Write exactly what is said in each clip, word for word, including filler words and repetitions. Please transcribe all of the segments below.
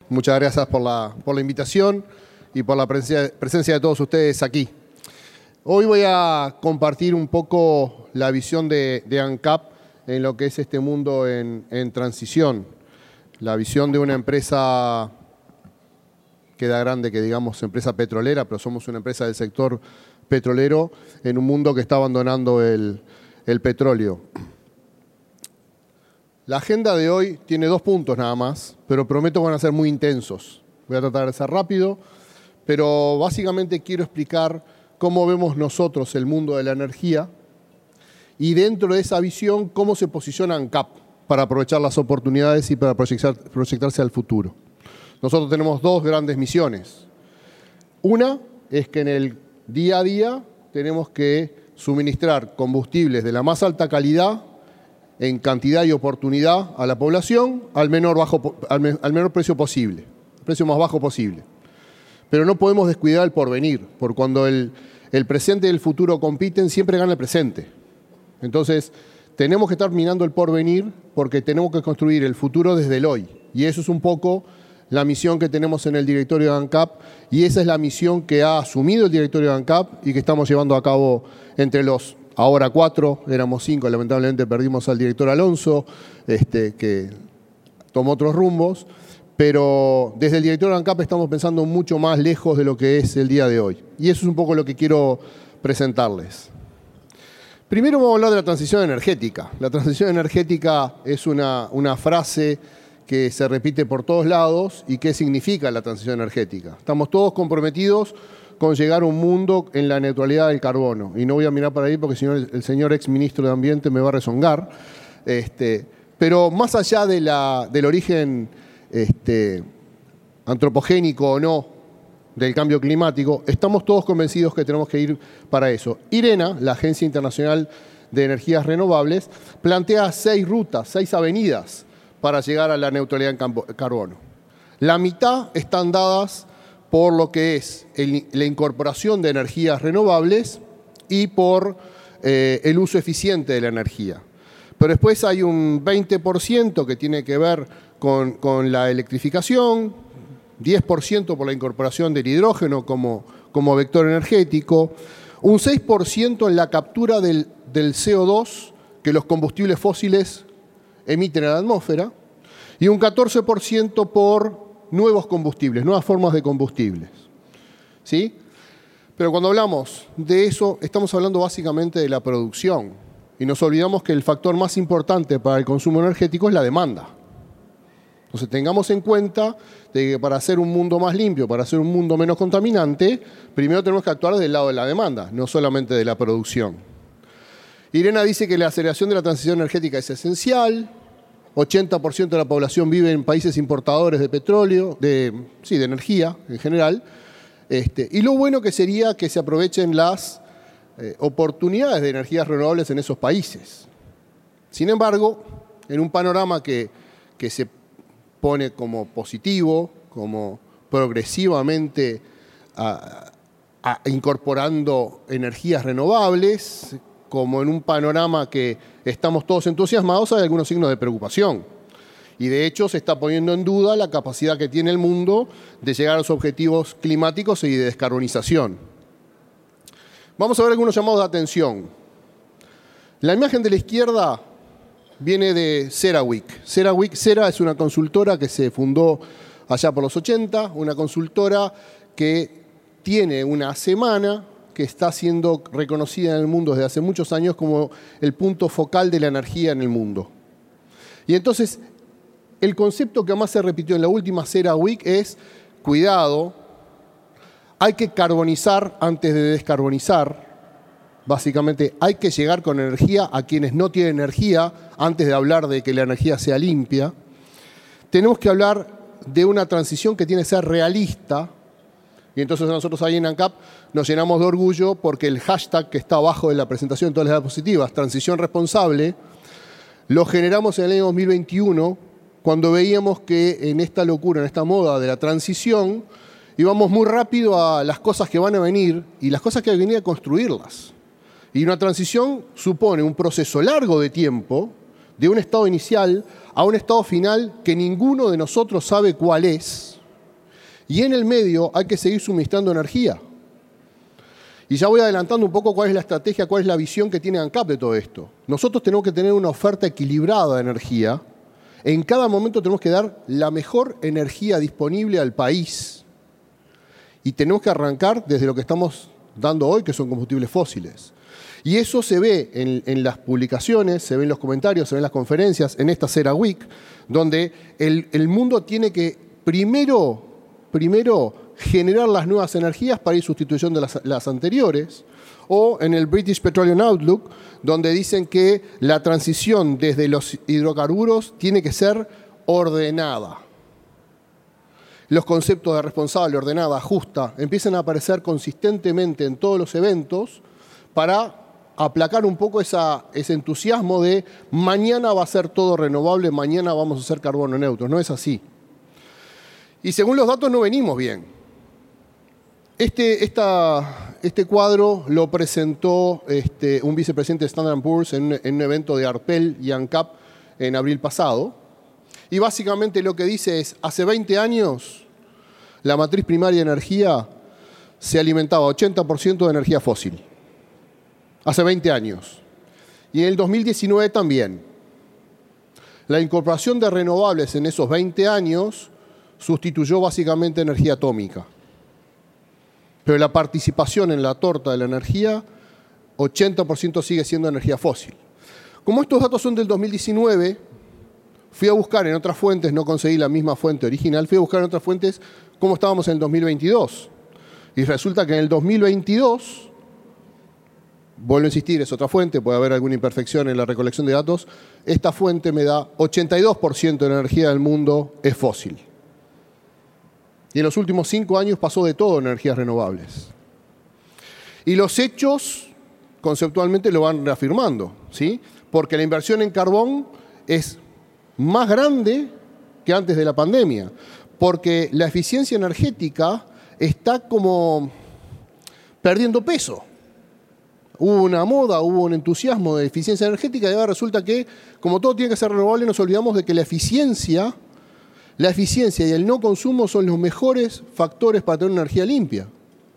Muchas gracias por la, por la invitación y por la presencia, presencia de todos ustedes aquí. Hoy voy a compartir un poco la visión de, de ANCAP en lo que es este mundo en, en transición. La visión de una empresa, queda grande que digamos empresa petrolera, pero somos una empresa del sector petrolero en un mundo que está abandonando el, el petróleo. La agenda de hoy tiene dos puntos nada más, pero prometo que van a ser muy intensos. Voy a tratar de ser rápido, pero básicamente quiero explicar cómo vemos nosotros el mundo de la energía y dentro de esa visión cómo se posiciona ANCAP para aprovechar las oportunidades y para proyectar, proyectarse al futuro. Nosotros tenemos dos grandes misiones. Una es que en el día a día tenemos que suministrar combustibles de la más alta calidad en cantidad y oportunidad a la población al menor, bajo, al, al menor precio posible, el precio más bajo posible. Pero no podemos descuidar el porvenir, porque cuando el, el presente y el futuro compiten, siempre gana el presente. Entonces, tenemos que estar mirando el porvenir porque tenemos que construir el futuro desde el hoy. Y eso es un poco la misión que tenemos en el directorio de ANCAP, y esa es la misión que ha asumido el directorio de ANCAP y que estamos llevando a cabo entre los ahora cuatro, éramos cinco, lamentablemente perdimos al director Alonso, este, que tomó otros rumbos, pero desde el directorio de ANCAP estamos pensando mucho más lejos de lo que es el día de hoy. Y eso es un poco lo que quiero presentarles. Primero vamos a hablar de la transición energética. La transición energética es una, una frase que se repite por todos lados. ¿Y qué significa la transición energética? Estamos todos comprometidos con llegar a un mundo en la neutralidad del carbono. Y no voy a mirar para ahí porque si no el señor exministro de Ambiente me va a rezongar. Este, pero más allá de la, del origen este, antropogénico o no del cambio climático, estamos todos convencidos que tenemos que ir para eso. IRENA, la Agencia Internacional de Energías Renovables, plantea seis rutas, seis avenidas para llegar a la neutralidad en carbono. La mitad están dadas por lo que es el, la incorporación de energías renovables y por eh, el uso eficiente de la energía. Pero después hay un veinte por ciento que tiene que ver con, con la electrificación, diez por ciento por la incorporación del hidrógeno como, como vector energético, un seis por ciento en la captura del, del C O dos que los combustibles fósiles emiten a la atmósfera y un catorce por ciento por nuevos combustibles, nuevas formas de combustibles. ¿Sí? Pero cuando hablamos de eso, estamos hablando básicamente de la producción. Y nos olvidamos que el factor más importante para el consumo energético es la demanda. Entonces tengamos en cuenta de que para hacer un mundo más limpio, para hacer un mundo menos contaminante, primero tenemos que actuar del lado de la demanda, no solamente de la producción. IRENA dice que la aceleración de la transición energética es esencial. ochenta por ciento de la población vive en países importadores de petróleo, de, sí, de energía en general. Este, y lo bueno que sería que se aprovechen las eh, oportunidades de energías renovables en esos países. Sin embargo, en un panorama que, que se pone como positivo, como progresivamente a, a, incorporando energías renovables, como en un panorama que estamos todos entusiasmados, hay algunos signos de preocupación. Y de hecho se está poniendo en duda la capacidad que tiene el mundo de llegar a los objetivos climáticos y de descarbonización. Vamos a ver algunos llamados de atención. La imagen de la izquierda viene de CERAWeek. CERAWeek, Cera es una consultora que se fundó allá por los ochenta, una consultora que tiene una semana que está siendo reconocida en el mundo desde hace muchos años como el punto focal de la energía en el mundo. Y entonces, el concepto que más se repitió en la última CERAWeek es, cuidado, hay que carbonizar antes de descarbonizar. Básicamente, hay que llegar con energía a quienes no tienen energía antes de hablar de que la energía sea limpia. Tenemos que hablar de una transición que tiene que ser realista. Y entonces nosotros ahí en ANCAP nos llenamos de orgullo porque el hashtag que está abajo de la presentación de todas las diapositivas, transición responsable, lo generamos en el año dos mil veintiuno cuando veíamos que en esta locura, en esta moda de la transición, íbamos muy rápido a las cosas que van a venir y las cosas que hay que venir a construirlas. Y una transición supone un proceso largo de tiempo, de un estado inicial a un estado final que ninguno de nosotros sabe cuál es, Y en el medio hay que seguir suministrando energía. Y ya voy adelantando un poco cuál es la estrategia, cuál es la visión que tiene ANCAP de todo esto. Nosotros tenemos que tener una oferta equilibrada de energía. En cada momento tenemos que dar la mejor energía disponible al país. Y tenemos que arrancar desde lo que estamos dando hoy, que son combustibles fósiles. Y eso se ve en, en las publicaciones, se ve en los comentarios, se ve en las conferencias, en esta Cera Week, donde el, el mundo tiene que primero, primero generar las nuevas energías para ir sustituyendo las, las anteriores, o en el British Petroleum Outlook, donde dicen que la transición desde los hidrocarburos tiene que ser ordenada. Los conceptos de responsable, ordenada, justa, empiezan a aparecer consistentemente en todos los eventos para aplacar un poco esa, ese entusiasmo de mañana va a ser todo renovable, mañana vamos a ser carbono neutros. No es así. Y según los datos no venimos bien. Este, esta, este cuadro lo presentó este, un vicepresidente de Standard and Poor's en, en un evento de ARPEL y ANCAP en abril pasado. Y básicamente lo que dice es, hace veinte años la matriz primaria de energía se alimentaba ochenta por ciento de energía fósil. Hace veinte años. Y en el dos mil diecinueve también. La incorporación de renovables en esos veinte años sustituyó básicamente energía atómica. Pero la participación en la torta de la energía, ochenta por ciento sigue siendo energía fósil. Como estos datos son del dos mil diecinueve, fui a buscar en otras fuentes, no conseguí la misma fuente original, fui a buscar en otras fuentes cómo estábamos en el dos mil veintidós. Y resulta que en el dos mil veintidós, vuelvo a insistir, es otra fuente, puede haber alguna imperfección en la recolección de datos, esta fuente me da ochenta y dos por ciento de la energía del mundo es fósil. Y en los últimos cinco años pasó de todo en energías renovables. Y los hechos conceptualmente lo van reafirmando, ¿sí? Porque la inversión en carbón es más grande que antes de la pandemia, porque la eficiencia energética está como perdiendo peso. Hubo una moda, hubo un entusiasmo de eficiencia energética y ahora resulta que, como todo tiene que ser renovable, nos olvidamos de que la eficiencia, la eficiencia y el no consumo son los mejores factores para tener una energía limpia.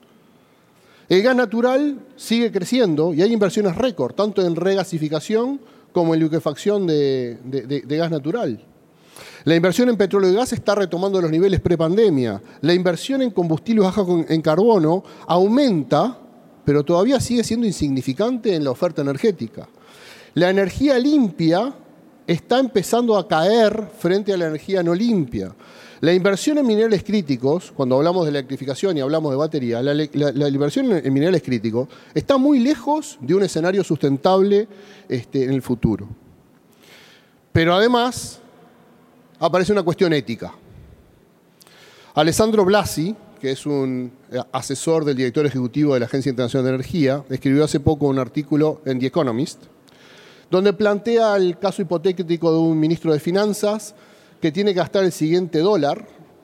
El gas natural sigue creciendo y hay inversiones récord, tanto en regasificación como en liquefacción de, de, de, de gas natural. La inversión en petróleo y gas está retomando los niveles prepandemia. La inversión en combustibles bajos en carbono aumenta, pero todavía sigue siendo insignificante en la oferta energética. La energía limpia está empezando a caer frente a la energía no limpia. La inversión en minerales críticos, cuando hablamos de electrificación y hablamos de batería, la, la, la inversión en minerales críticos está muy lejos de un escenario sustentable este, en el futuro. Pero además aparece una cuestión ética. Alessandro Blasi, que es un asesor del director ejecutivo de la Agencia Internacional de Energía, escribió hace poco un artículo en The Economist, donde plantea el caso hipotético de un ministro de Finanzas que tiene que gastar el siguiente dólar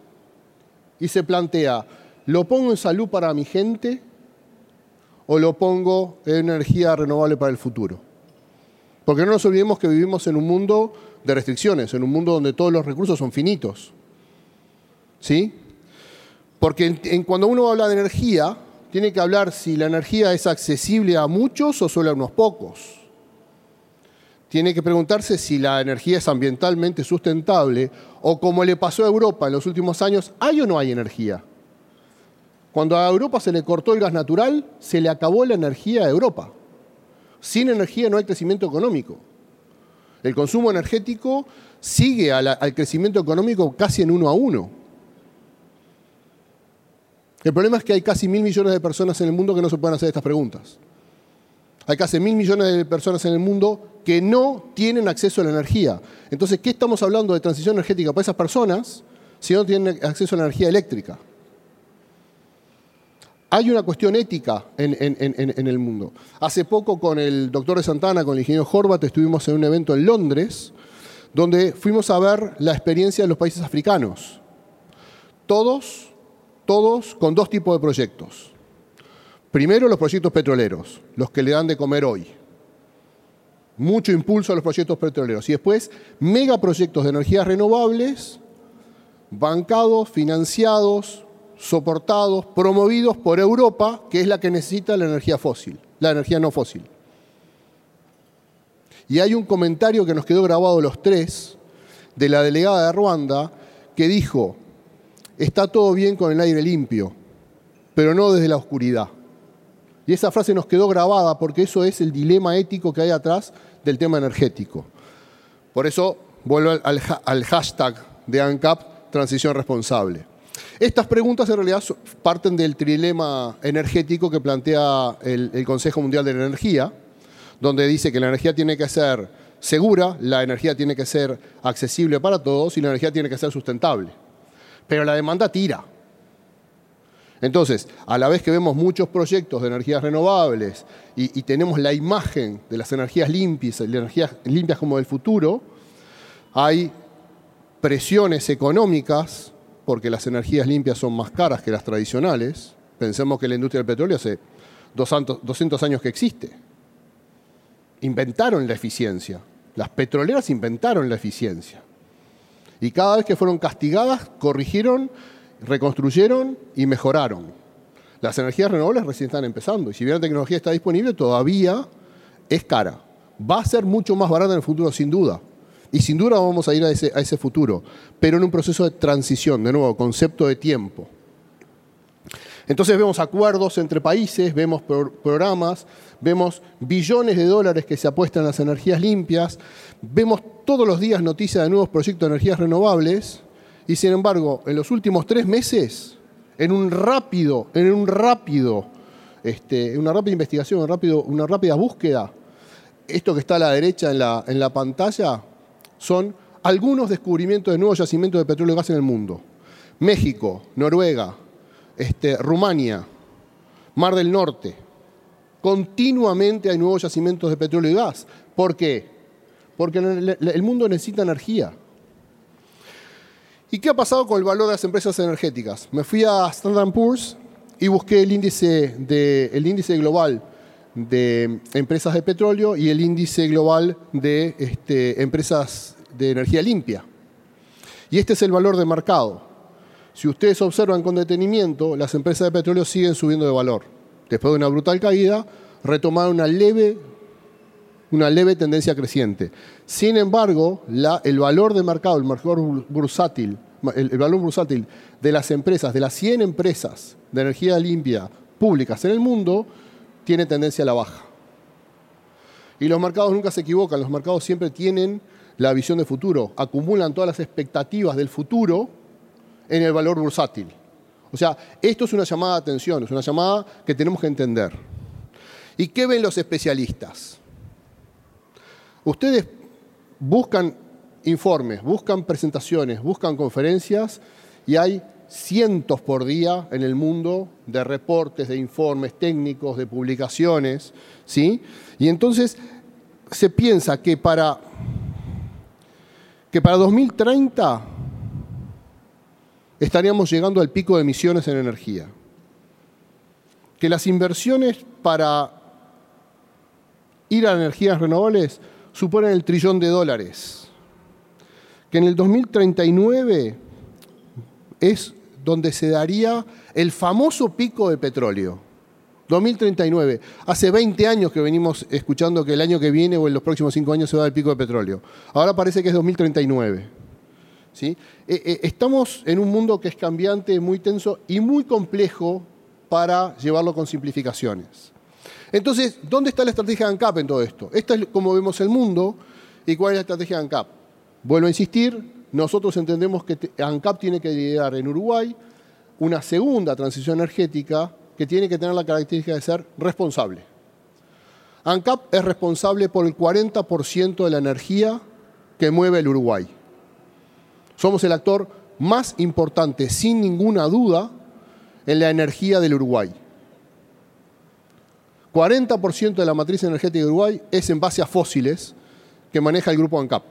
y se plantea, ¿lo pongo en salud para mi gente o lo pongo en energía renovable para el futuro? Porque no nos olvidemos que vivimos en un mundo de restricciones, en un mundo donde todos los recursos son finitos. ¿Sí? Porque en, en, cuando uno habla de energía, tiene que hablar si la energía es accesible a muchos o solo a unos pocos. Tiene que preguntarse si la energía es ambientalmente sustentable o, como le pasó a Europa en los últimos años, ¿hay o no hay energía? Cuando a Europa se le cortó el gas natural, se le acabó la energía a Europa. Sin energía no hay crecimiento económico. El consumo energético sigue a la, al crecimiento económico casi en uno a uno. El problema es que hay casi mil millones de personas en el mundo que no se pueden hacer estas preguntas. Hay casi mil millones de personas en el mundo que no tienen acceso a la energía. Entonces, ¿qué estamos hablando de transición energética para esas personas si no tienen acceso a la energía eléctrica? Hay una cuestión ética en, en, en, en el mundo. Hace poco con el doctor de Santana, con el ingeniero Horvath, estuvimos en un evento en Londres, donde fuimos a ver la experiencia de los países africanos. Todos, todos con dos tipos de proyectos. Primero, los proyectos petroleros, los que le dan de comer hoy. Mucho impulso a los proyectos petroleros. Y después, megaproyectos de energías renovables, bancados, financiados soportados, promovidos por Europa, que es la que necesita la energía fósil, la energía no fósil. Y hay un comentario que nos quedó grabado los tres, de la delegada de Ruanda, que dijo: está todo bien con el aire limpio, pero no desde la oscuridad. Y esa frase nos quedó grabada porque eso es el dilema ético que hay atrás del tema energético. Por eso vuelvo al, al hashtag de ANCAP, transición responsable. Estas preguntas en realidad parten del trilema energético que plantea el, el Consejo Mundial de la Energía, donde dice que la energía tiene que ser segura, la energía tiene que ser accesible para todos y la energía tiene que ser sustentable. Pero la demanda tira. Entonces, a la vez que vemos muchos proyectos de energías renovables y, y tenemos la imagen de las energías limpias, de las energías limpias como del futuro, hay presiones económicas, porque las energías limpias son más caras que las tradicionales. Pensemos que la industria del petróleo hace doscientos años que existe. Inventaron la eficiencia. Las petroleras inventaron la eficiencia. Y cada vez que fueron castigadas, corrigieron, reconstruyeron y mejoraron. Las energías renovables recién están empezando. Y si bien la tecnología está disponible, todavía es cara. Va a ser mucho más barata en el futuro, sin duda. Y sin duda vamos a ir a ese, a ese futuro, pero en un proceso de transición, de nuevo, concepto de tiempo. Entonces vemos acuerdos entre países, vemos pro programas, vemos billones de dólares que se apuestan en las energías limpias, vemos todos los días noticias de nuevos proyectos de energías renovables, y sin embargo, en los últimos tres meses, en un rápido, en un rápido, este, una rápida investigación, un rápido, una rápida búsqueda, esto que está a la derecha en la, en la pantalla, son algunos descubrimientos de nuevos yacimientos de petróleo y gas en el mundo. México, Noruega, este, Rumania, Mar del Norte. Continuamente hay nuevos yacimientos de petróleo y gas. ¿Por qué? Porque el mundo necesita energía. ¿Y qué ha pasado con el valor de las empresas energéticas? Me fui a Standard and Poor's y busqué el índice, de, el índice global de empresas de petróleo y el índice global de este, empresas de energía limpia. Y este es el valor de mercado. Si ustedes observan con detenimiento, las empresas de petróleo siguen subiendo de valor. Después de una brutal caída, retomaron una leve, una leve tendencia creciente. Sin embargo, la, el valor de mercado, el valor bursátil, el, el valor bursátil de las empresas, de las cien empresas de energía limpia públicas en el mundo, tiene tendencia a la baja. Y los mercados nunca se equivocan, los mercados siempre tienen la visión de futuro, acumulan todas las expectativas del futuro en el valor bursátil. O sea, esto es una llamada de atención, es una llamada que tenemos que entender. ¿Y qué ven los especialistas? Ustedes buscan informes, buscan presentaciones, buscan conferencias y hay cientos por día en el mundo de reportes, de informes técnicos, de publicaciones, ¿sí? Y entonces se piensa que para, que para dos mil treinta estaríamos llegando al pico de emisiones en energía. Que las inversiones para ir a energías renovables suponen el trillón de dólares. Que en el dos mil treinta y nueve es donde se daría el famoso pico de petróleo. dos mil treinta y nueve. Hace veinte años que venimos escuchando que el año que viene o en los próximos cinco años se va a dar el pico de petróleo. Ahora parece que es dos mil treinta y nueve. ¿Sí? Eh, eh, estamos en un mundo que es cambiante, muy tenso y muy complejo para llevarlo con simplificaciones. Entonces, ¿dónde está la estrategia de ANCAP en todo esto? Esta es como vemos el mundo y cuál es la estrategia de ANCAP. Vuelvo a insistir, nosotros entendemos que ANCAP tiene que liderar en Uruguay una segunda transición energética que tiene que tener la característica de ser responsable. ANCAP es responsable por el cuarenta por ciento de la energía que mueve el Uruguay. Somos el actor más importante, sin ninguna duda, en la energía del Uruguay. cuarenta por ciento de la matriz energética de Uruguay es en base a fósiles que maneja el grupo ANCAP.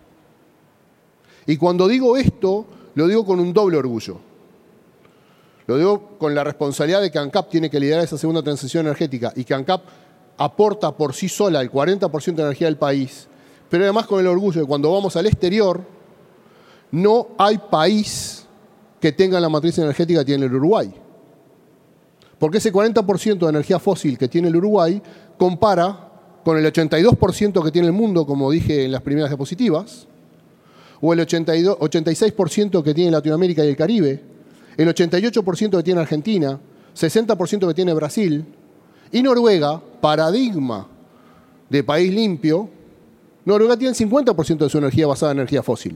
Y cuando digo esto, lo digo con un doble orgullo. Lo digo con la responsabilidad de que ANCAP tiene que liderar esa segunda transición energética y que ANCAP aporta por sí sola el cuarenta por ciento de energía del país, pero además con el orgullo de que cuando vamos al exterior, no hay país que tengan la matriz energética que tiene el Uruguay. Porque ese cuarenta por ciento de energía fósil que tiene el Uruguay compara con el ochenta y dos por ciento que tiene el mundo, como dije en las primeras diapositivas, o el ochenta y dos, ochenta y seis por ciento que tiene Latinoamérica y el Caribe, el ochenta y ocho por ciento que tiene Argentina, sesenta por ciento que tiene Brasil, y Noruega, paradigma de país limpio, Noruega tiene el cincuenta por ciento de su energía basada en energía fósil.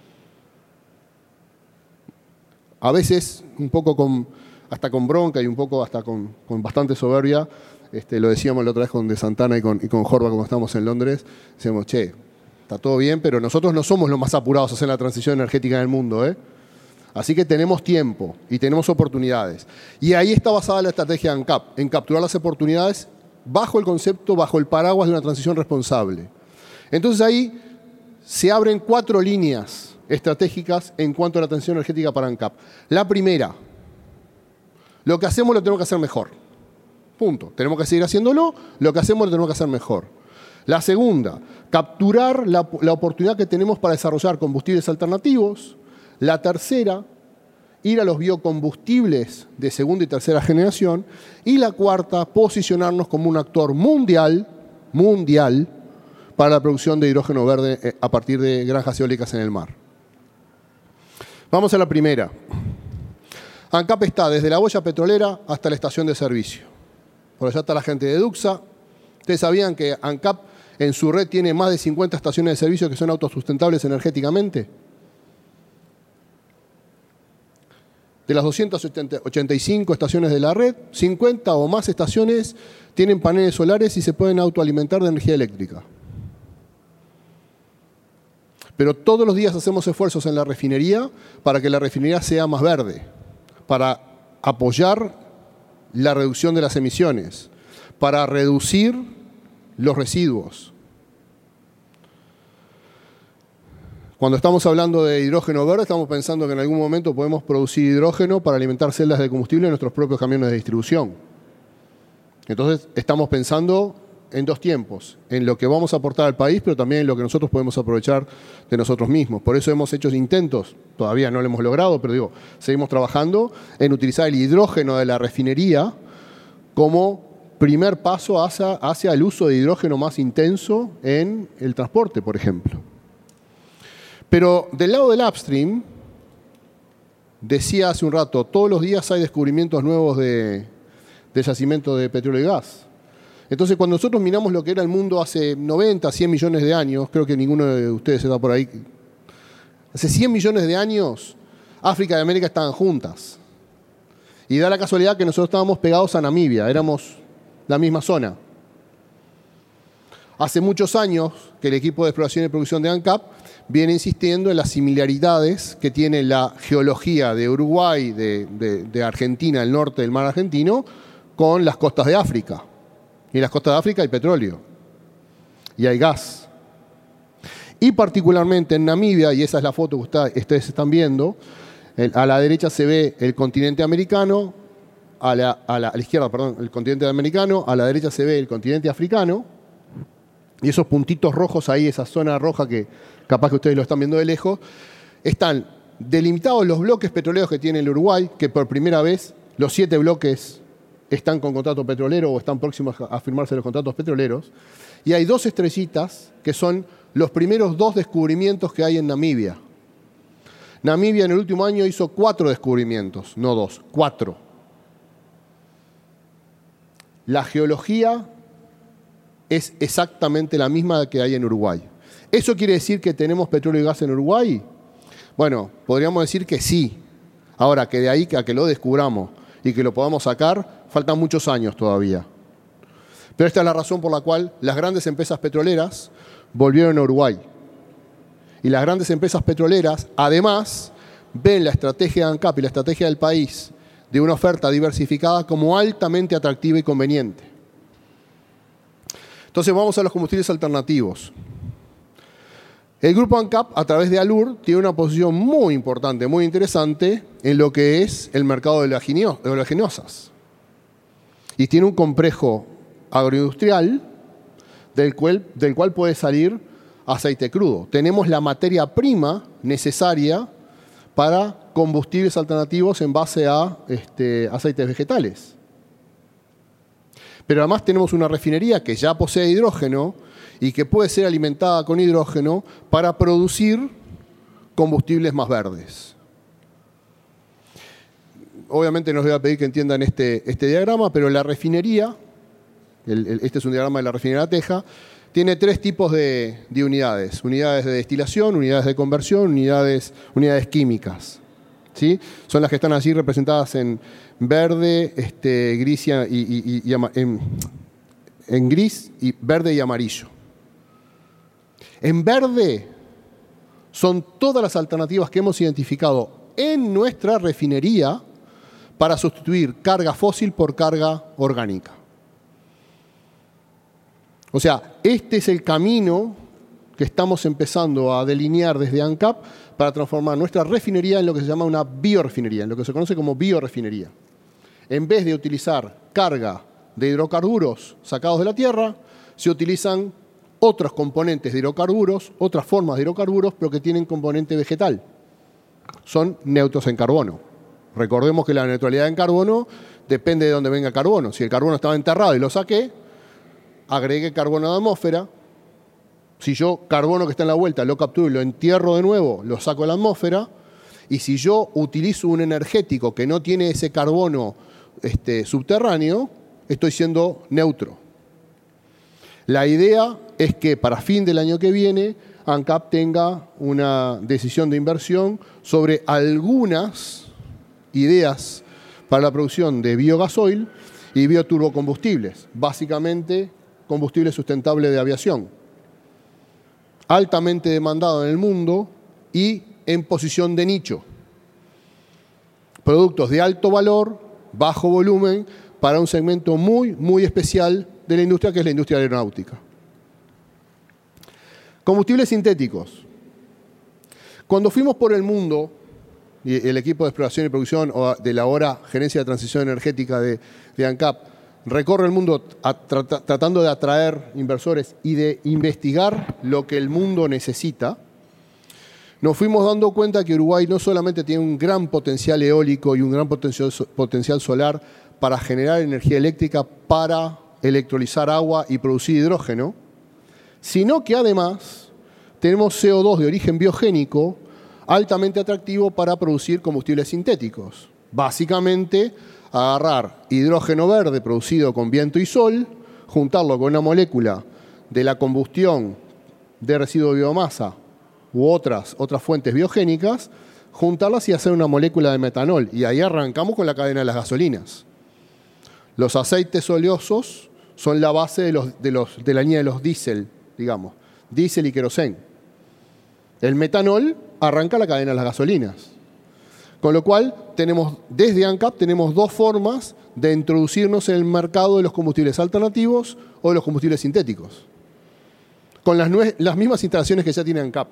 A veces, un poco con, hasta con bronca y un poco hasta con, con bastante soberbia, este, lo decíamos la otra vez con De Santana y con, y con Jorba cuando estábamos en Londres, decíamos, che, está todo bien, pero nosotros no somos los más apurados a hacer la transición energética del mundo, ¿eh? Así que tenemos tiempo y tenemos oportunidades. Y ahí está basada la estrategia de ANCAP, en capturar las oportunidades bajo el concepto, bajo el paraguas de una transición responsable. Entonces ahí se abren cuatro líneas estratégicas en cuanto a la transición energética para ANCAP. La primera, lo que hacemos lo tenemos que hacer mejor. Punto. Tenemos que seguir haciéndolo, lo que hacemos lo tenemos que hacer mejor. La segunda, capturar la, la oportunidad que tenemos para desarrollar combustibles alternativos. La tercera, ir a los biocombustibles de segunda y tercera generación. Y la cuarta, posicionarnos como un actor mundial, mundial, para la producción de hidrógeno verde a partir de granjas eólicas en el mar. Vamos a la primera. ANCAP está desde la boya petrolera hasta la estación de servicio. Por allá está la gente de Duxa. Ustedes sabían que ANCAP en su red tiene más de cincuenta estaciones de servicio que son autosustentables energéticamente. De las doscientas ochenta y cinco estaciones de la red, cincuenta o más estaciones tienen paneles solares y se pueden autoalimentar de energía eléctrica. Pero todos los días hacemos esfuerzos en la refinería para que la refinería sea más verde, para apoyar la reducción de las emisiones, para reducir los residuos. Cuando estamos hablando de hidrógeno verde, estamos pensando que en algún momento podemos producir hidrógeno para alimentar celdas de combustible en nuestros propios camiones de distribución. Entonces, estamos pensando en dos tiempos, en lo que vamos a aportar al país, pero también en lo que nosotros podemos aprovechar de nosotros mismos. Por eso hemos hecho intentos, todavía no lo hemos logrado, pero digo, seguimos trabajando en utilizar el hidrógeno de la refinería como primer paso hacia, hacia el uso de hidrógeno más intenso en el transporte, por ejemplo. Pero del lado del upstream, decía hace un rato, todos los días hay descubrimientos nuevos de, de yacimiento de petróleo y gas. Entonces, cuando nosotros miramos lo que era el mundo hace noventa, cien millones de años, creo que ninguno de ustedes está por ahí, hace cien millones de años, África y América estaban juntas. Y da la casualidad que nosotros estábamos pegados a Namibia, éramos la misma zona. Hace muchos años que el equipo de exploración y producción de ANCAP viene insistiendo en las similaridades que tiene la geología de Uruguay, de, de, de Argentina, el norte del mar argentino, con las costas de África. Y en las costas de África hay petróleo y hay gas. Y particularmente en Namibia, y esa es la foto que ustedes están viendo, a la derecha se ve el continente americano, a la, a la, a la izquierda, perdón, el continente americano, a la derecha se ve el continente africano, y esos puntitos rojos ahí, esa zona roja que capaz que ustedes lo están viendo de lejos, están delimitados los bloques petroleros que tiene el Uruguay, que por primera vez los siete bloques están con contrato petrolero o están próximos a firmarse los contratos petroleros, y hay dos estrellitas que son los primeros dos descubrimientos que hay en Namibia. Namibia en el último año hizo cuatro descubrimientos, no dos, cuatro. La geología es exactamente la misma que hay en Uruguay. ¿Eso quiere decir que tenemos petróleo y gas en Uruguay? Bueno, podríamos decir que sí. Ahora, que de ahí a que lo descubramos y que lo podamos sacar, faltan muchos años todavía. Pero esta es la razón por la cual las grandes empresas petroleras volvieron a Uruguay. Y las grandes empresas petroleras, además, ven la estrategia de ANCAP y la estrategia del país de una oferta diversificada como altamente atractiva y conveniente. Entonces vamos a los combustibles alternativos. El grupo ANCAP, a través de Alur, tiene una posición muy importante, muy interesante en lo que es el mercado de oleaginosas. Y tiene un complejo agroindustrial del cual, del cual puede salir aceite crudo. Tenemos la materia prima necesaria para combustibles alternativos en base a este, aceites vegetales. Pero además tenemos una refinería que ya posee hidrógeno y que puede ser alimentada con hidrógeno para producir combustibles más verdes. Obviamente no les voy a pedir que entiendan este, este diagrama, pero la refinería, el, el, este es un diagrama de la refinería de Teja, tiene tres tipos de, de unidades. Unidades de destilación, unidades de conversión, unidades, unidades químicas. ¿Sí? Son las que están allí representadas en verde, este, gris y, y, y, y en, en gris, y verde y amarillo. En verde son todas las alternativas que hemos identificado en nuestra refinería para sustituir carga fósil por carga orgánica. O sea, este es el camino que estamos empezando a delinear desde ANCAP para transformar nuestra refinería en lo que se llama una biorefinería, en lo que se conoce como biorefinería. En vez de utilizar carga de hidrocarburos sacados de la tierra, se utilizan otros componentes de hidrocarburos, otras formas de hidrocarburos, pero que tienen componente vegetal. Son neutros en carbono. Recordemos que la neutralidad en carbono depende de dónde venga el carbono. Si el carbono estaba enterrado y lo saqué, agregué carbono a la atmósfera. Si yo carbono que está en la vuelta lo capturo y lo entierro de nuevo, lo saco de la atmósfera. Y si yo utilizo un energético que no tiene ese carbono este, subterráneo, estoy siendo neutro. La idea es que para fin del año que viene, ANCAP tenga una decisión de inversión sobre algunas ideas para la producción de biogasoil y bioturbocombustibles, básicamente combustible sustentable de aviación, altamente demandado en el mundo y en posición de nicho. Productos de alto valor, bajo volumen, para un segmento muy, muy especial de la industria, que es la industria aeronáutica. Combustibles sintéticos. Cuando fuimos por el mundo, y el equipo de exploración y producción de la ahora Gerencia de Transición Energética de, de ANCAP recorre el mundo a, trat, tratando de atraer inversores y de investigar lo que el mundo necesita, nos fuimos dando cuenta que Uruguay no solamente tiene un gran potencial eólico y un gran potencial, potencial solar para generar energía eléctrica, para electrolizar agua y producir hidrógeno, sino que además tenemos C O dos de origen biogénico altamente atractivo para producir combustibles sintéticos. Básicamente, agarrar hidrógeno verde producido con viento y sol, juntarlo con una molécula de la combustión de residuo de biomasa u otras, otras fuentes biogénicas, juntarlas y hacer una molécula de metanol. Y ahí arrancamos con la cadena de las gasolinas. Los aceites oleosos son la base de, los, de, los, de la línea de los diésel, digamos, diésel y querosén. El metanol arranca la cadena de las gasolinas. Con lo cual, tenemos, desde ANCAP tenemos dos formas de introducirnos en el mercado de los combustibles alternativos o de los combustibles sintéticos. Con las, las mismas instalaciones que ya tiene ANCAP.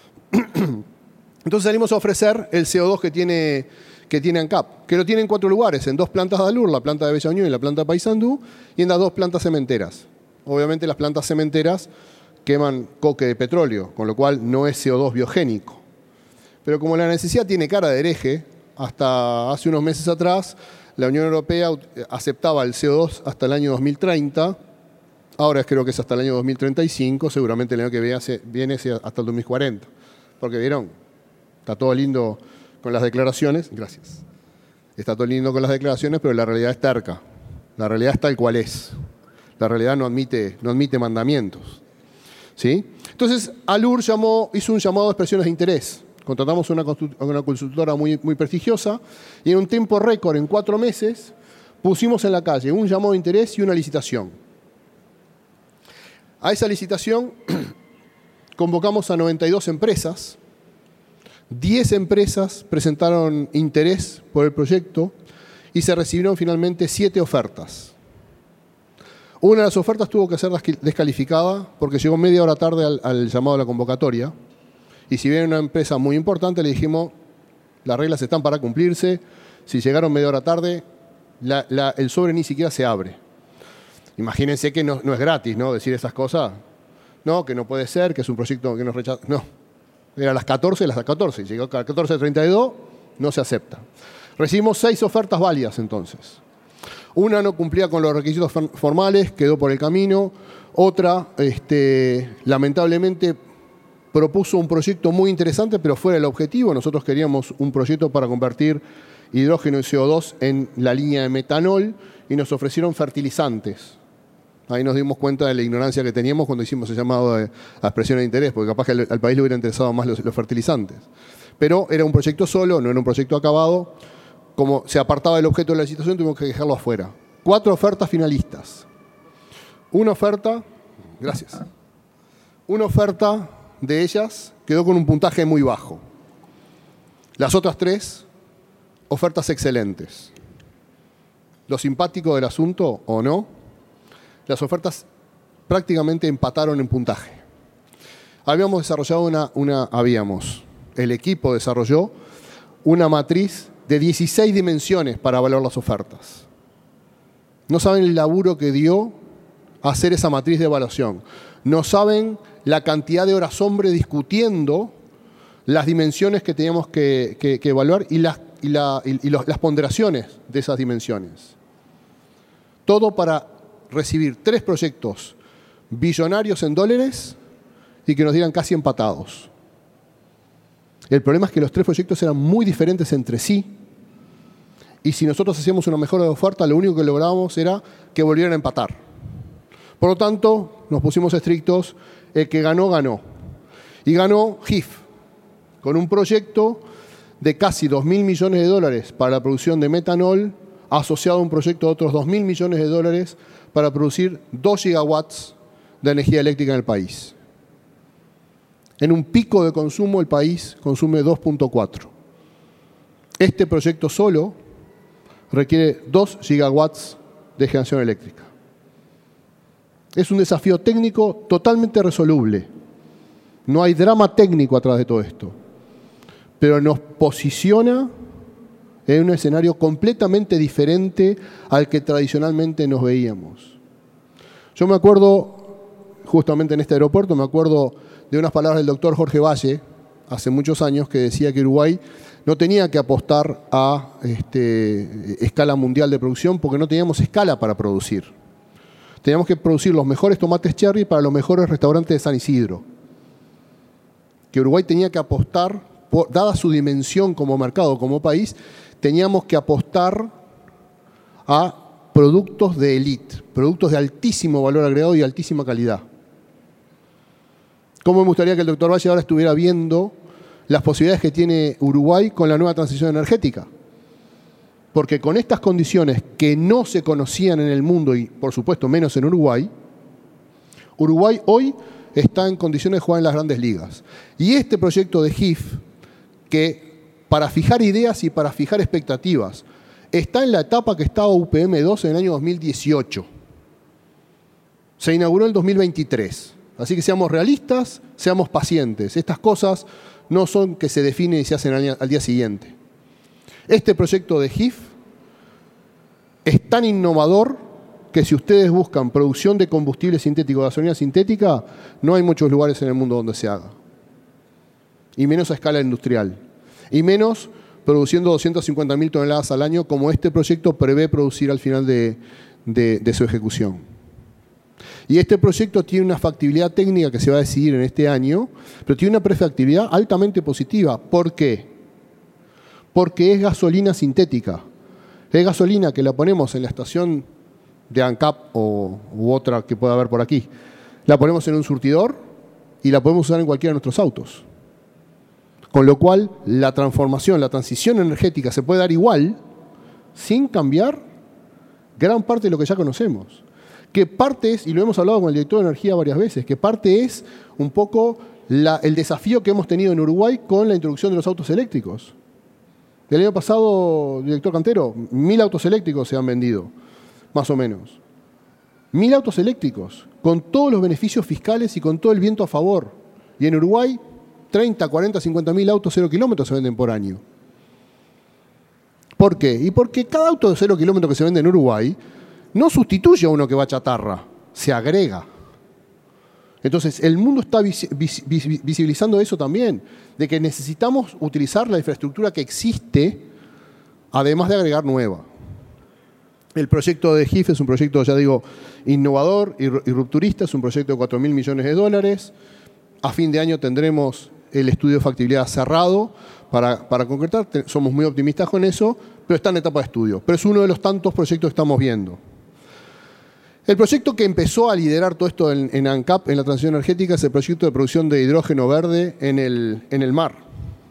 Entonces salimos a ofrecer el C O dos que tiene, que tiene ANCAP, que lo tiene en cuatro lugares, en dos plantas de Alur, la planta de Bella Unión y la planta de Paysandú, y en las dos plantas cementeras. Obviamente las plantas cementeras queman coque de petróleo, con lo cual no es C O dos biogénico. Pero como la necesidad tiene cara de hereje, hasta hace unos meses atrás, la Unión Europea aceptaba el C O dos hasta el año dos mil treinta, ahora creo que es hasta el año dos mil treinta y cinco, seguramente el año que viene es hasta el dos mil cuarenta. Porque vieron, está todo lindo con las declaraciones, gracias, está todo lindo con las declaraciones, pero la realidad es terca, la realidad es tal cual es, la realidad no admite, no admite mandamientos. ¿Sí? Entonces, Alur llamó, hizo un llamado de expresiones de interés. Contratamos una, una consultora muy, muy prestigiosa y en un tiempo récord, en cuatro meses, pusimos en la calle un llamado de interés y una licitación. A esa licitación convocamos a noventa y dos empresas, diez empresas presentaron interés por el proyecto y se recibieron finalmente siete ofertas. Una de las ofertas tuvo que ser descalificada porque llegó media hora tarde al, al llamado a la convocatoria. Y si bien era una empresa muy importante, le dijimos, las reglas están para cumplirse. Si llegaron media hora tarde, la, la, el sobre ni siquiera se abre. Imagínense que no, no es gratis, ¿no? Decir esas cosas. No, que no puede ser, que es un proyecto que nos rechaza. No. Era a las catorce, las catorce. Llegó a las catorce treinta y dos, no se acepta. Recibimos seis ofertas válidas entonces. Una no cumplía con los requisitos formales, quedó por el camino. Otra, este, lamentablemente, propuso un proyecto muy interesante, pero fuera del objetivo. Nosotros queríamos un proyecto para convertir hidrógeno y C O dos en la línea de metanol y nos ofrecieron fertilizantes. Ahí nos dimos cuenta de la ignorancia que teníamos cuando hicimos el llamado a expresión de interés, porque capaz que al, al país le hubiera interesado más los, los fertilizantes. Pero era un proyecto solo, no era un proyecto acabado. Como se apartaba del objeto de la licitación, tuvimos que dejarlo afuera. Cuatro ofertas finalistas. Una oferta, gracias. Una oferta de ellas quedó con un puntaje muy bajo. Las otras tres, ofertas excelentes. Lo simpático del asunto, o no, las ofertas prácticamente empataron en puntaje. Habíamos desarrollado una, una habíamos, el equipo desarrolló una matriz de dieciséis dimensiones para evaluar las ofertas. No saben el laburo que dio hacer esa matriz de evaluación. No saben la cantidad de horas hombre discutiendo las dimensiones que teníamos que, que, que evaluar y, las, y, la, y, y los, las ponderaciones de esas dimensiones. Todo para recibir tres proyectos billonarios en dólares y que nos dieran casi empatados. El problema es que los tres proyectos eran muy diferentes entre sí y si nosotros hacíamos una mejora de oferta, lo único que lográbamos era que volvieran a empatar. Por lo tanto, nos pusimos estrictos, el que ganó, ganó. Y ganó G I F, con un proyecto de casi dos mil millones de dólares para la producción de metanol, asociado a un proyecto de otros dos mil millones de dólares para producir dos gigawatts de energía eléctrica en el país. En un pico de consumo, el país consume dos punto cuatro. Este proyecto solo requiere dos gigawatts de generación eléctrica. Es un desafío técnico totalmente resoluble. No hay drama técnico atrás de todo esto. Pero nos posiciona en un escenario completamente diferente al que tradicionalmente nos veíamos. Yo me acuerdo, justamente en este aeropuerto, me acuerdo de unas palabras del doctor Jorge Valle, hace muchos años, que decía que Uruguay no tenía que apostar a este, escala mundial de producción porque no teníamos escala para producir. Teníamos que producir los mejores tomates cherry para los mejores restaurantes de San Isidro. Que Uruguay tenía que apostar, por, dada su dimensión como mercado, como país, teníamos que apostar a productos de élite, productos de altísimo valor agregado y altísima calidad. ¿Cómo me gustaría que el doctor Valle ahora estuviera viendo las posibilidades que tiene Uruguay con la nueva transición energética? Porque con estas condiciones que no se conocían en el mundo y, por supuesto, menos en Uruguay, Uruguay hoy está en condiciones de jugar en las grandes ligas. Y este proyecto de G I F, que para fijar ideas y para fijar expectativas, está en la etapa que estaba U P M dos en el año dos mil dieciocho. Se inauguró en el dos mil veintitrés. Así que seamos realistas, seamos pacientes. Estas cosas no son que se definen y se hacen al día siguiente. Este proyecto de G I F es tan innovador que si ustedes buscan producción de combustible sintético, gasolina sintética, no hay muchos lugares en el mundo donde se haga. Y menos a escala industrial. Y menos produciendo doscientas cincuenta mil toneladas al año, como este proyecto prevé producir al final de, de, de su ejecución. Y este proyecto tiene una factibilidad técnica que se va a decidir en este año, pero tiene una prefactibilidad altamente positiva. ¿Por qué? Porque es gasolina sintética. Es gasolina que la ponemos en la estación de ANCAP o, u otra que pueda haber por aquí. La ponemos en un surtidor y la podemos usar en cualquiera de nuestros autos. Con lo cual, la transformación, la transición energética se puede dar igual, sin cambiar gran parte de lo que ya conocemos. Que parte es, y lo hemos hablado con el director de energía varias veces, que parte es un poco la, el desafío que hemos tenido en Uruguay con la introducción de los autos eléctricos. El año pasado, director Cantero, mil autos eléctricos se han vendido, más o menos. Mil autos eléctricos, con todos los beneficios fiscales y con todo el viento a favor. Y en Uruguay, treinta, cuarenta, cincuenta mil autos cero kilómetros se venden por año. ¿Por qué? Y porque cada auto de cero kilómetros que se vende en Uruguay no sustituye a uno que va a chatarra, se agrega. Entonces, el mundo está vis vis vis visibilizando eso también, de que necesitamos utilizar la infraestructura que existe, además de agregar nueva. El proyecto de G I F es un proyecto, ya digo, innovador y, y rupturista, es un proyecto de cuatro mil millones de dólares. A fin de año tendremos el estudio de factibilidad cerrado para, para concretar, somos muy optimistas con eso, pero está en etapa de estudio. Pero es uno de los tantos proyectos que estamos viendo. El proyecto que empezó a liderar todo esto en, en ANCAP, en la transición energética, es el proyecto de producción de hidrógeno verde en el, en el mar.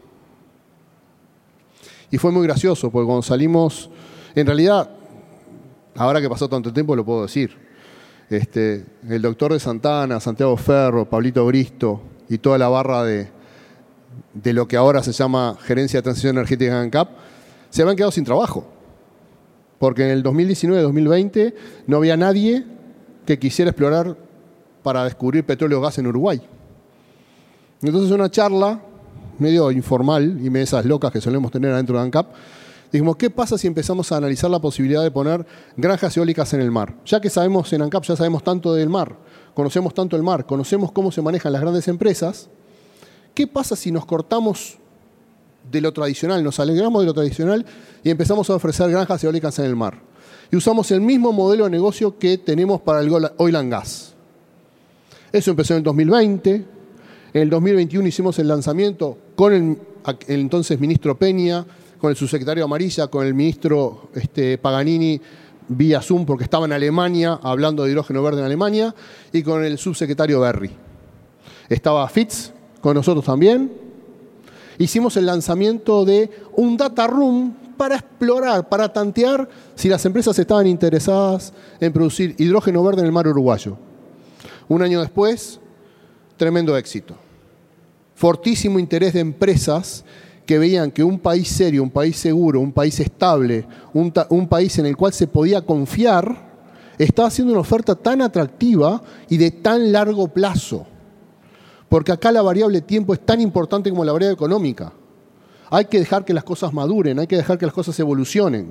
Y fue muy gracioso, porque cuando salimos, en realidad, ahora que pasó tanto tiempo lo puedo decir, este, el doctor de Santana, Santiago Ferro, Pablito Bristo y toda la barra de, de lo que ahora se llama Gerencia de Transición Energética en ANCAP, se habían quedado sin trabajo. Porque en el dos mil diecinueve dos mil veinte no había nadie que quisiera explorar para descubrir petróleo o gas en Uruguay. Entonces, una charla medio informal y esas locas que solemos tener adentro de ANCAP, dijimos, ¿qué pasa si empezamos a analizar la posibilidad de poner granjas eólicas en el mar? Ya que sabemos en ANCAP, ya sabemos tanto del mar, conocemos tanto el mar, conocemos cómo se manejan las grandes empresas, ¿qué pasa si nos cortamos de lo tradicional, nos alegramos de lo tradicional y empezamos a ofrecer granjas eólicas en el mar? Y usamos el mismo modelo de negocio que tenemos para el oil and gas. Eso empezó en el dos mil veinte. En el dos mil veintiuno hicimos el lanzamiento con el, el entonces ministro Peña, con el subsecretario Amarilla, con el ministro este, Paganini vía Zoom, porque estaba en Alemania hablando de hidrógeno verde en Alemania, y con el subsecretario Berry. Estaba Fitz con nosotros también. Hicimos el lanzamiento de un data room para explorar, para tantear si las empresas estaban interesadas en producir hidrógeno verde en el mar uruguayo. Un año después, tremendo éxito. Fortísimo interés de empresas que veían que un país serio, un país seguro, un país estable, un, un país en el cual se podía confiar, estaba haciendo una oferta tan atractiva y de tan largo plazo. Porque acá la variable tiempo es tan importante como la variable económica. Hay que dejar que las cosas maduren, hay que dejar que las cosas evolucionen.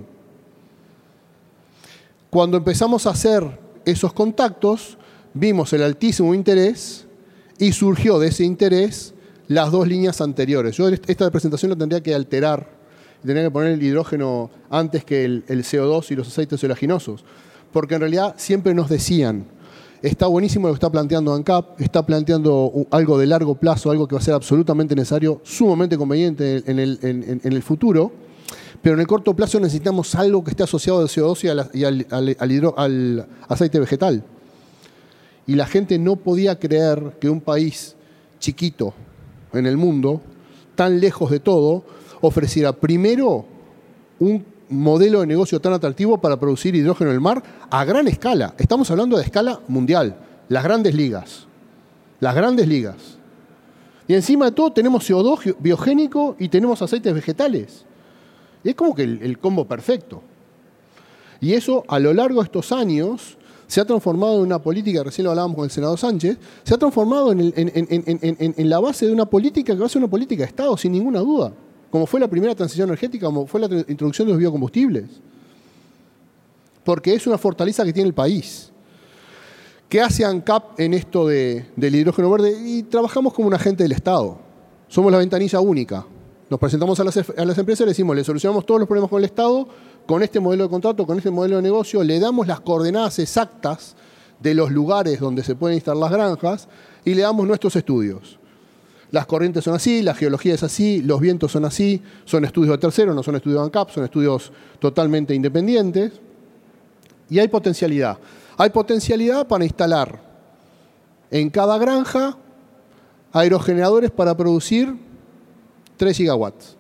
Cuando empezamos a hacer esos contactos, vimos el altísimo interés y surgió de ese interés las dos líneas anteriores. Yo esta presentación la tendría que alterar, tendría que poner el hidrógeno antes que el, el C O dos y los aceites oleaginosos, porque en realidad siempre nos decían, está buenísimo lo que está planteando ANCAP, está planteando algo de largo plazo, algo que va a ser absolutamente necesario, sumamente conveniente en el, en, en el futuro, pero en el corto plazo necesitamos algo que esté asociado al C O dos y, la, y al, al, al, hidro, al aceite vegetal. Y la gente no podía creer que un país chiquito en el mundo, tan lejos de todo, ofreciera primero un modelo de negocio tan atractivo para producir hidrógeno en el mar a gran escala. Estamos hablando de escala mundial, las grandes ligas. Las grandes ligas. Y encima de todo tenemos C O dos biogénico y tenemos aceites vegetales. Y es como que el, el combo perfecto. Y eso a lo largo de estos años se ha transformado en una política, recién lo hablábamos con el senador Sánchez, se ha transformado en, el, en, en, en, en, en la base de una política que va a ser una política de Estado, sin ninguna duda. Como fue la primera transición energética, como fue la introducción de los biocombustibles. Porque es una fortaleza que tiene el país. ¿Qué hace ANCAP en esto de, del hidrógeno verde? Y trabajamos como un agente del Estado. Somos la ventanilla única. Nos presentamos a las, a las empresas y le decimos, le solucionamos todos los problemas con el Estado, con este modelo de contrato, con este modelo de negocio, le damos las coordenadas exactas de los lugares donde se pueden instalar las granjas y le damos nuestros estudios. Las corrientes son así, la geología es así, los vientos son así, son estudios de terceros, no son estudios de ANCAP, son estudios totalmente independientes. Y hay potencialidad. Hay potencialidad para instalar en cada granja aerogeneradores para producir tres gigawatts.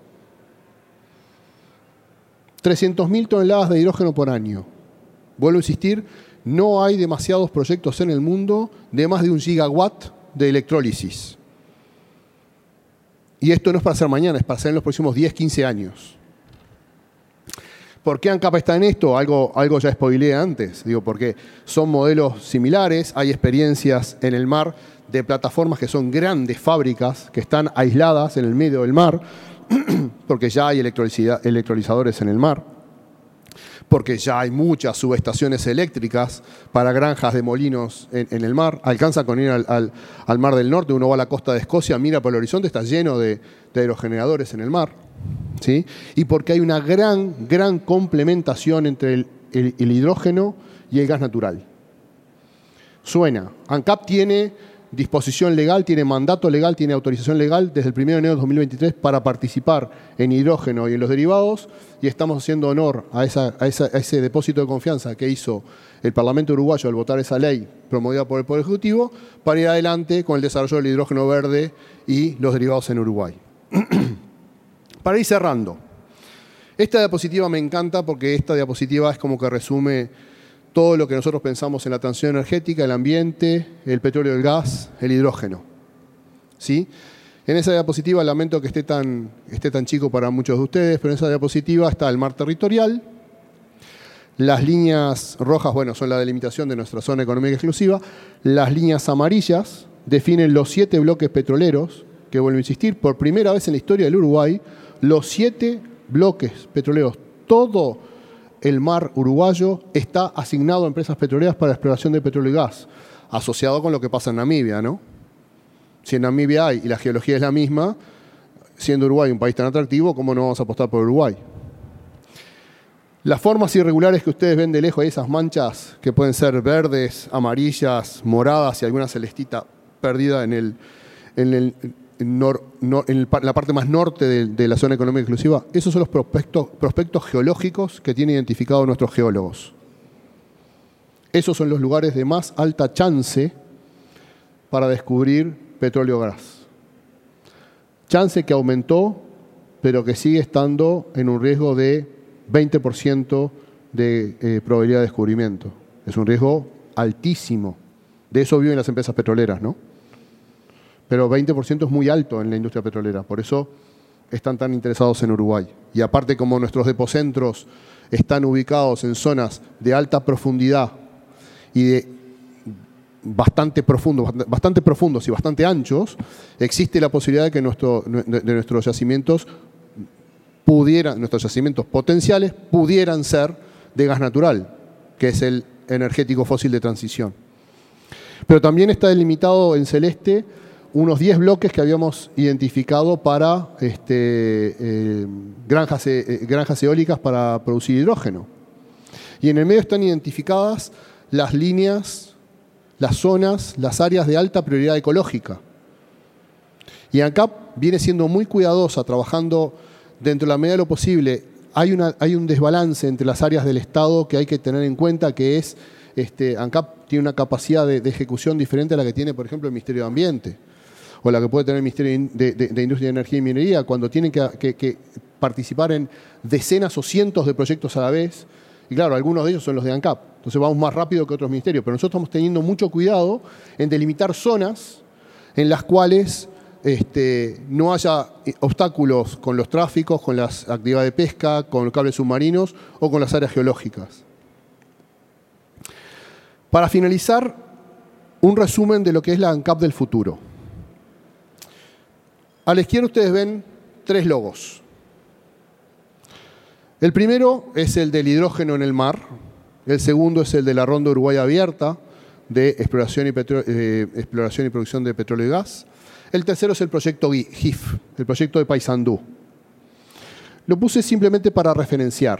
trescientas mil toneladas de hidrógeno por año. Vuelvo a insistir, no hay demasiados proyectos en el mundo de más de un gigawatt de electrólisis. Y esto no es para hacer mañana, es para hacer en los próximos diez, quince años. ¿Por qué ANCAP está en esto? Algo, algo ya spoileé antes. Digo, porque son modelos similares, hay experiencias en el mar de plataformas que son grandes fábricas que están aisladas en el medio del mar, porque ya hay electrolizadores en el mar. porque ya hay muchas subestaciones eléctricas para granjas de molinos en, en el mar. Alcanza con ir al, al, al Mar del Norte, uno va a la costa de Escocia, mira por el horizonte, está lleno de, de aerogeneradores en el mar. ¿Sí? Y porque hay una gran, gran complementación entre el, el, el hidrógeno y el gas natural. Suena. ANCAP tiene disposición legal, tiene mandato legal, tiene autorización legal desde el primero de enero de dos mil veintitrés para participar en hidrógeno y en los derivados, y estamos haciendo honor a, esa, a, esa, a ese depósito de confianza que hizo el Parlamento uruguayo al votar esa ley promovida por el Poder Ejecutivo para ir adelante con el desarrollo del hidrógeno verde y los derivados en Uruguay. Para ir cerrando, esta diapositiva me encanta porque esta diapositiva es como que resume todo lo que nosotros pensamos en la transición energética, el ambiente, el petróleo, el gas, el hidrógeno. ¿Sí? En esa diapositiva, lamento que esté tan, esté tan chico para muchos de ustedes, pero en esa diapositiva está el mar territorial. Las líneas rojas, bueno, son la delimitación de nuestra zona económica exclusiva. Las líneas amarillas definen los siete bloques petroleros, que vuelvo a insistir, por primera vez en la historia del Uruguay, los siete bloques petroleros, todo el mar uruguayo está asignado a empresas petroleras para la exploración de petróleo y gas, asociado con lo que pasa en Namibia, ¿no? Si en Namibia hay y la geología es la misma, siendo Uruguay un país tan atractivo, ¿cómo no vamos a apostar por Uruguay? Las formas irregulares que ustedes ven de lejos, esas manchas que pueden ser verdes, amarillas, moradas y alguna celestita perdida en, el, en, el, en, nor, no, en el, la parte más norte de, de la zona económica exclusiva, esos son los prospectos, prospectos geológicos que tienen identificados nuestros geólogos. Esos son los lugares de más alta chance para descubrir petróleo o gas. Chance que aumentó, pero que sigue estando en un riesgo de veinte por ciento de eh, probabilidad de descubrimiento. Es un riesgo altísimo. De eso viven las empresas petroleras, ¿no? Pero veinte por ciento es muy alto en la industria petrolera. Por eso están tan interesados en Uruguay. Y aparte, como nuestros depocentros están ubicados en zonas de alta profundidad y de bastante profundos, bastante profundos y bastante anchos, existe la posibilidad de que nuestro, de, de nuestros yacimientos pudieran, nuestros yacimientos potenciales pudieran ser de gas natural, que es el energético fósil de transición. Pero también está delimitado en celeste unos diez bloques que habíamos identificado para este, eh, granjas, eh, granjas eólicas para producir hidrógeno. Y en el medio están identificadas las líneas, las zonas, las áreas de alta prioridad ecológica. Y ANCAP viene siendo muy cuidadosa, trabajando dentro de la medida de lo posible. Hay, una, hay un desbalance entre las áreas del Estado que hay que tener en cuenta, que es, este, ANCAP tiene una capacidad de, de ejecución diferente a la que tiene, por ejemplo, el Ministerio de Ambiente, o la que puede tener el Ministerio de, de, de Industria, Energía y Minería, cuando tienen que, que, que participar en decenas o cientos de proyectos a la vez. Y claro, algunos de ellos son los de ANCAP. Entonces vamos más rápido que otros ministerios. Pero nosotros estamos teniendo mucho cuidado en delimitar zonas en las cuales este, no haya obstáculos con los tráficos, con las actividades de pesca, con los cables submarinos o con las áreas geológicas. Para finalizar, un resumen de lo que es la ANCAP del futuro. A la izquierda ustedes ven tres logos. El primero es el del hidrógeno en el mar. El segundo es el de la Ronda Uruguay Abierta, de exploración y, petro, eh, exploración y producción de petróleo y gas. El tercero es el proyecto G I F, el proyecto de Paysandú. Lo puse simplemente para referenciar.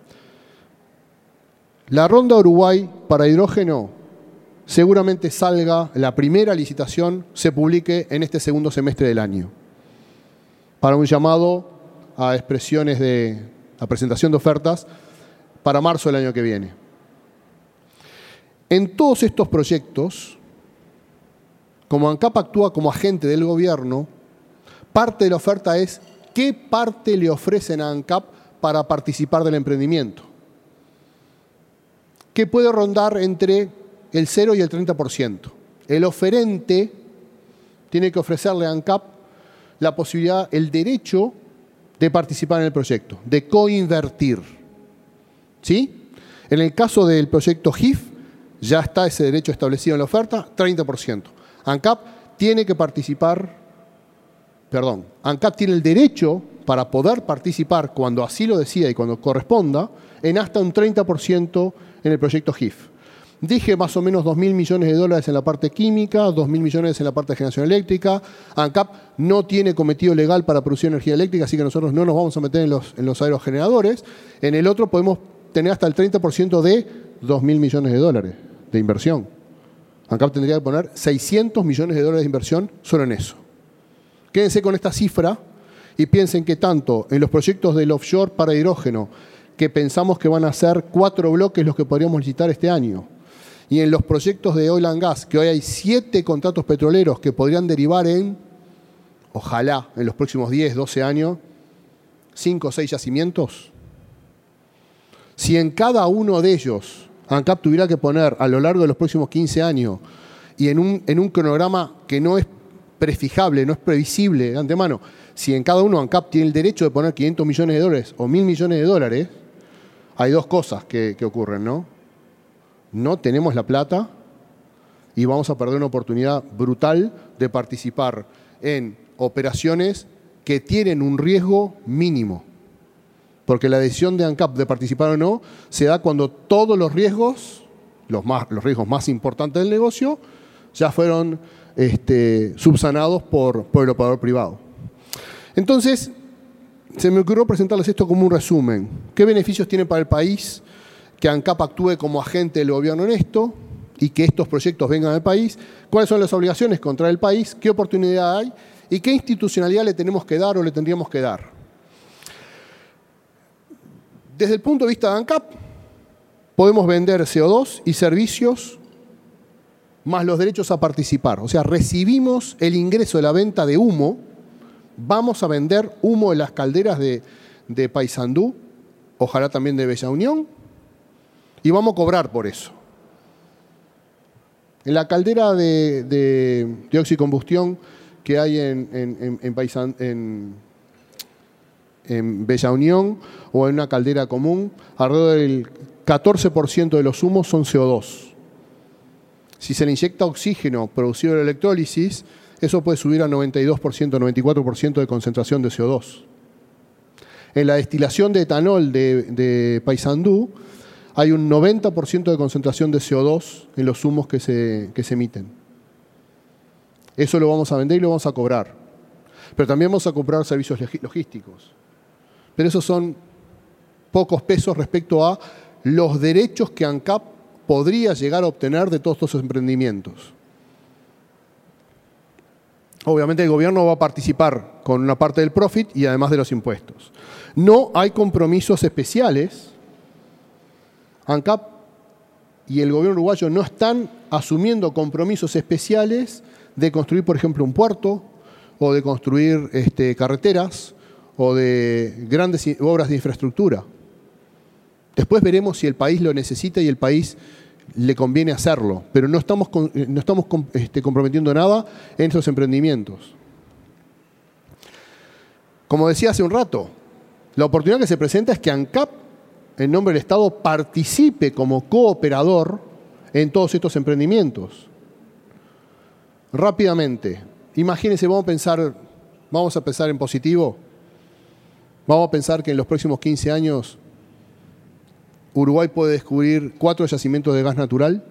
La Ronda Uruguay para hidrógeno seguramente salga, la primera licitación se publique en este segundo semestre del año, para un llamado a expresiones de, a presentación de ofertas para marzo del año que viene. En todos estos proyectos, como ANCAP actúa como agente del gobierno, parte de la oferta es qué parte le ofrecen a ANCAP para participar del emprendimiento, que puede rondar entre el cero y el treinta por ciento. El oferente tiene que ofrecerle a ANCAP la posibilidad, el derecho de participar en el proyecto, de coinvertir. ¿Sí? En el caso del proyecto G I F, ya está ese derecho establecido en la oferta, treinta por ciento. ANCAP tiene que participar perdón, ANCAP tiene el derecho para poder participar cuando así lo decida y cuando corresponda en hasta un treinta por ciento en el proyecto G I F. Dije más o menos dos mil millones de dólares en la parte química, dos mil millones en la parte de generación eléctrica. ANCAP no tiene cometido legal para producir energía eléctrica, así que nosotros no nos vamos a meter en los, en los aerogeneradores. En el otro podemos tener hasta el treinta por ciento de dos mil millones de dólares de inversión. ANCAP tendría que poner seiscientos millones de dólares de inversión solo en eso. Quédense con esta cifra y piensen que tanto en los proyectos del offshore para hidrógeno, que pensamos que van a ser cuatro bloques los que podríamos licitar este año, y en los proyectos de oil and gas, que hoy hay siete contratos petroleros que podrían derivar en, ojalá, en los próximos diez, doce años, cinco o seis yacimientos. Si en cada uno de ellos ANCAP tuviera que poner a lo largo de los próximos quince años y en un, en un cronograma que no es prefijable, no es previsible de antemano, si en cada uno ANCAP tiene el derecho de poner quinientos millones de dólares o mil millones de dólares, hay dos cosas que, que ocurren, ¿no? No tenemos la plata y vamos a perder una oportunidad brutal de participar en operaciones que tienen un riesgo mínimo. Porque la decisión de ANCAP de participar o no se da cuando todos los riesgos, los, más, los riesgos más importantes del negocio, ya fueron este, subsanados por, por el operador privado. Entonces, se me ocurrió presentarles esto como un resumen. ¿Qué beneficios tiene para el país que ANCAP actúe como agente del gobierno en esto y que estos proyectos vengan al país? ¿Cuáles son las obligaciones contra el país? ¿Qué oportunidad hay? ¿Y qué institucionalidad le tenemos que dar o le tendríamos que dar? Desde el punto de vista de ANCAP, podemos vender C O dos y servicios más los derechos a participar. O sea, recibimos el ingreso de la venta de humo, vamos a vender humo de las calderas de, de Paysandú, ojalá también de Bella Unión, y vamos a cobrar por eso. En la caldera de, de, de oxicombustión que hay en, en, en, en, Paisan, en, en Bella Unión o en una caldera común, alrededor del catorce por ciento de los humos son C O dos. Si se le inyecta oxígeno producido de la electrólisis, eso puede subir a noventa y dos por ciento, noventa y cuatro por ciento de concentración de C O dos. En la destilación de etanol de, de Paysandú, hay un noventa por ciento de concentración de C O dos en los humos que se, que se emiten. Eso lo vamos a vender y lo vamos a cobrar. Pero también vamos a comprar servicios logísticos. Pero esos son pocos pesos respecto a los derechos que ANCAP podría llegar a obtener de todos estos emprendimientos. Obviamente el gobierno va a participar con una parte del profit y además de los impuestos. No hay compromisos especiales. ANCAP y el gobierno uruguayo no están asumiendo compromisos especiales de construir, por ejemplo, un puerto o de construir este, carreteras o de grandes obras de infraestructura. Después veremos si el país lo necesita y el país le conviene hacerlo, pero no estamos, con, no estamos con, este, comprometiendo nada en estos emprendimientos. Como decía hace un rato, la oportunidad que se presenta es que ANCAP, en nombre del Estado, participe como cooperador en todos estos emprendimientos. Rápidamente, imagínense, vamos a pensar, vamos a pensar en positivo, vamos a pensar que en los próximos quince años Uruguay puede descubrir cuatro yacimientos de gas natural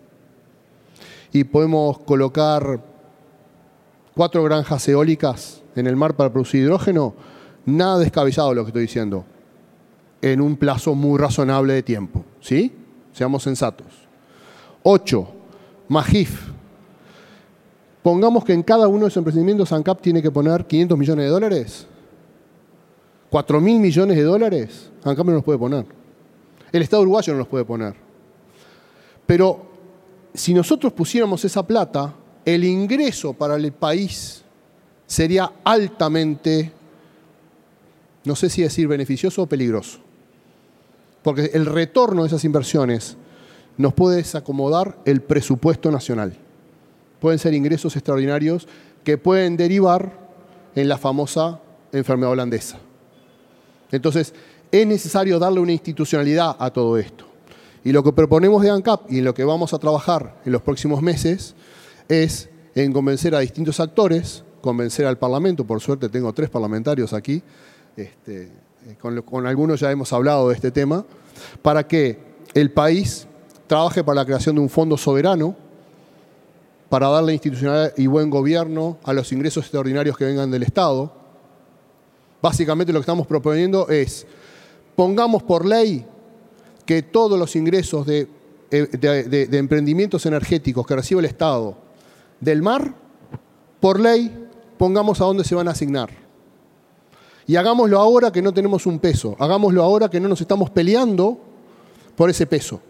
y podemos colocar cuatro granjas eólicas en el mar para producir hidrógeno. Nada descabellado lo que estoy diciendo, en un plazo muy razonable de tiempo, ¿sí? Seamos sensatos. Ocho, más G I F. Pongamos que en cada uno de esos emprendimientos ANCAP tiene que poner quinientos millones de dólares. cuatro mil millones de dólares, ANCAP no los puede poner. El Estado uruguayo no los puede poner. Pero si nosotros pusiéramos esa plata, el ingreso para el país sería altamente, no sé si decir beneficioso o peligroso. Porque el retorno de esas inversiones nos puede desacomodar el presupuesto nacional. Pueden ser ingresos extraordinarios que pueden derivar en la famosa enfermedad holandesa. Entonces, es necesario darle una institucionalidad a todo esto. Y lo que proponemos de ANCAP y en lo que vamos a trabajar en los próximos meses es en convencer a distintos actores convencer al Parlamento, por suerte tengo tres parlamentarios aquí, este, con, lo, con algunos ya hemos hablado de este tema, para que el país trabaje para la creación de un fondo soberano para darle institucionalidad y buen gobierno a los ingresos extraordinarios que vengan del Estado. Básicamente lo que estamos proponiendo es, pongamos por ley que todos los ingresos de, de, de, de emprendimientos energéticos que recibe el Estado del mar, por ley, pongamos a dónde se van a asignar. Y hagámoslo ahora que no tenemos un peso, hagámoslo ahora que no nos estamos peleando por ese peso.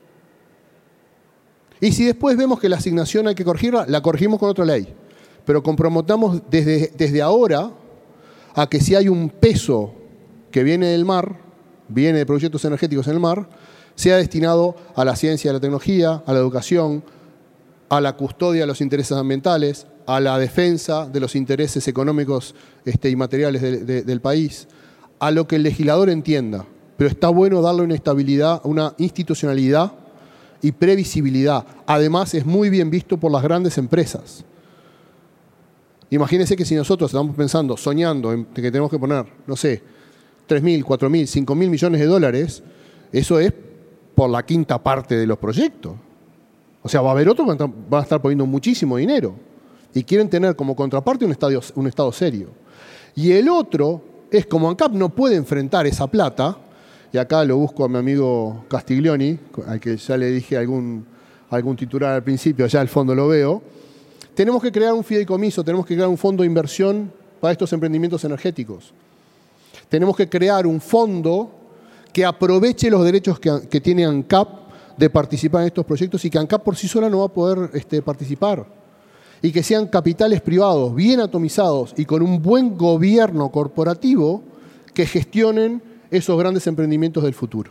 Y si después vemos que la asignación hay que corregirla, la corregimos con otra ley. Pero comprometamos desde, desde ahora a que si hay un peso que viene del mar, viene de proyectos energéticos en el mar, sea destinado a la ciencia y a la tecnología, a la educación, a la custodia de los intereses ambientales, a la defensa de los intereses económicos este, y materiales de, de, del país, a lo que el legislador entienda. Pero está bueno darle una estabilidad, una institucionalidad y previsibilidad. Además, es muy bien visto por las grandes empresas. Imagínense que si nosotros estamos pensando, soñando en que tenemos que poner, no sé, tres mil, cuatro mil, cinco mil millones de dólares, eso es por la quinta parte de los proyectos. O sea, va a haber otros que van a estar poniendo muchísimo dinero y quieren tener como contraparte un, estadio, un Estado serio. Y el otro es como ANCAP no puede enfrentar esa plata, y acá lo busco a mi amigo Castiglioni, al que ya le dije algún, algún titular al principio, ya al fondo lo veo. Tenemos que crear un fideicomiso, tenemos que crear un fondo de inversión para estos emprendimientos energéticos. Tenemos que crear un fondo que aproveche los derechos que, que tiene ANCAP de participar en estos proyectos y que ANCAP por sí sola no va a poder este, participar. Y que sean capitales privados bien atomizados y con un buen gobierno corporativo que gestionen esos grandes emprendimientos del futuro.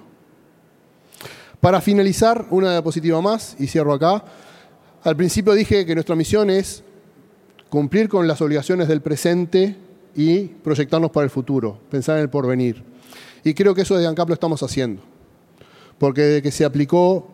Para finalizar, una diapositiva más, y cierro acá. Al principio dije que nuestra misión es cumplir con las obligaciones del presente y proyectarnos para el futuro, pensar en el porvenir. Y creo que eso desde ANCAP lo estamos haciendo. Porque desde que se aplicó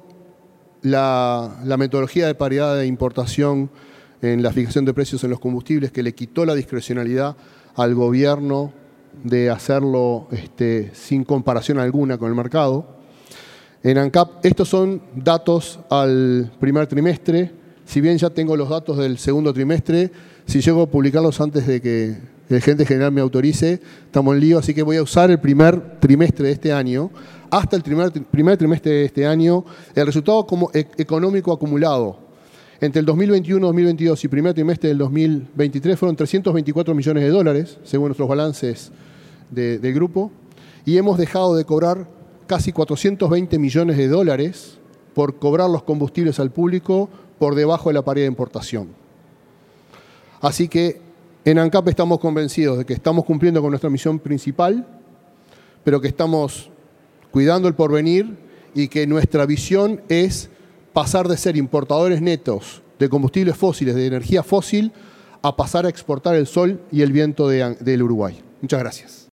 la, la metodología de paridad de importación en la fijación de precios en los combustibles, que le quitó la discrecionalidad al gobierno de hacerlo este, sin comparación alguna con el mercado. En ANCAP, estos son datos al primer trimestre. Si bien ya tengo los datos del segundo trimestre, si llego a publicarlos antes de que el gerente general me autorice, estamos en lío, así que voy a usar el primer trimestre de este año. Hasta el primer, primer trimestre de este año, el resultado como e- económico acumulado entre el dos mil veintiuno, dos mil veintidós y primer trimestre del dos mil veintitrés fueron trescientos veinticuatro millones de dólares, según nuestros balances de, del grupo, y hemos dejado de cobrar casi cuatrocientos veinte millones de dólares por cobrar los combustibles al público por debajo de la paridad de importación. Así que en ANCAP estamos convencidos de que estamos cumpliendo con nuestra misión principal, pero que estamos cuidando el porvenir y que nuestra visión es pasar de ser importadores netos de combustibles fósiles, de energía fósil, a pasar a exportar el sol y el viento de, del Uruguay. Muchas gracias.